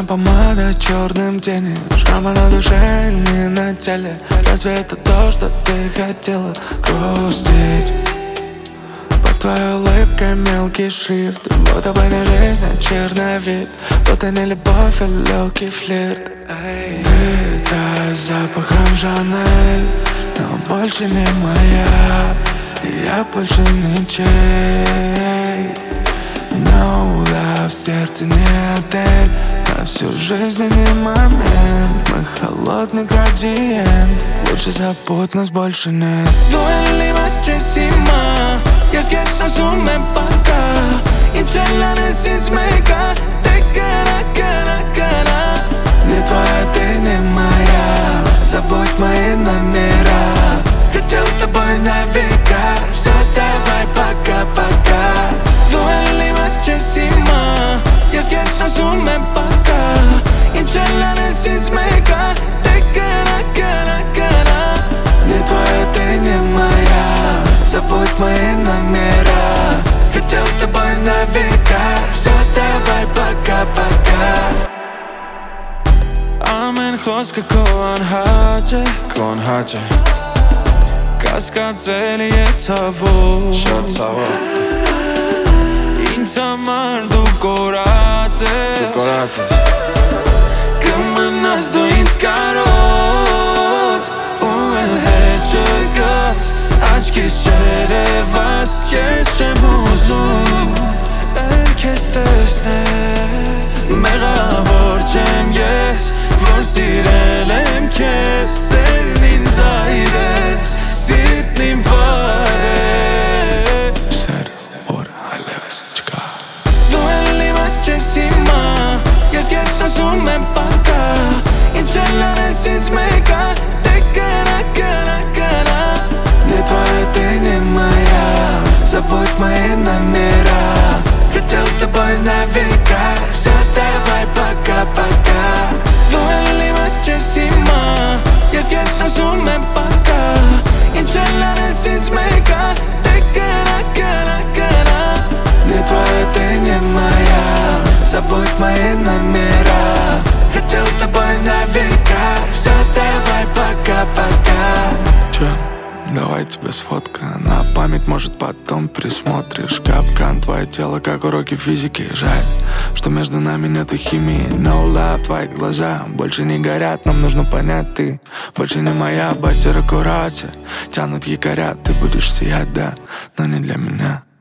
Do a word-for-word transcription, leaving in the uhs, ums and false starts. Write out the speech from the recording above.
Черная помада, черным тени, шрама на душе, не на теле. Разве это то, что ты хотела? Грустить под твоей улыбкой мелкий шрифт, будто бы не жизнь, а черновик, будто не любовь, а легкий флирт. Эй. Ты та запахом Шанель, но больше не моя, и я больше ничей. No love, в сердце не отель, на всю жизнь не момент. Мы холодный градиент, лучше забудь, нас больше нет. Duele muchísimo, y es que se asume pa' acá, y ya la necesito te cara, cara, cara. Не твоя, ты не моя, забудь мои номера. Хотел с тобой на века, все, давай пока-пока. Duele muchísimo, y es que se asume pa' acá, y ya la necesito te cara, cara, cara. Не твоя, ты не моя, забудь мои номера. Хотел с тобой на века, все, давай пока-пока. Amenjoska kohan hace, kohan hace, kaskadzeli et savu, շատ ցավոտ, ինձ համար դու կորած դու ես, կորած ես, կմնաս դու ինձ կարոտ, ու էլ հետ չգաս, աչքիս չերևաս, ես չեմ ուզում էլ քեզ տեսնել, մեղավոր չեմ ես, որ սիրել եմ քեզ, սերն ինձ այրեց, սիրտն իմ վայր է, Սեր, որ այլևս չկա։ դու էլ իմ աչքես հիմա, ես քեզ ասում եմ պակա, ինչ էլ անես ինձ մեկա, դե կրա, կրա, կրա. Не твоя, ты не моя, забудь мои номера. Хотел с тобой на века, все, давай пока-пока. Duele muchísimo, y es que se asume pa' acá, y ya la necesito te cara, cara, cara. Не твоя, ты не моя, забудь мои номера. Хотел с тобой на века, все, давай пока-пока. Че? Давай тебе сфотка на память, может потом присмотришь. Капкан, твое тело как уроки физики. Жаль, что между нами нету химии. No love, твои глаза больше не горят. Нам нужно понять, ты больше не моя. Басер аккурате, тянут якоря. Ты будешь сиять, да, но не для меня.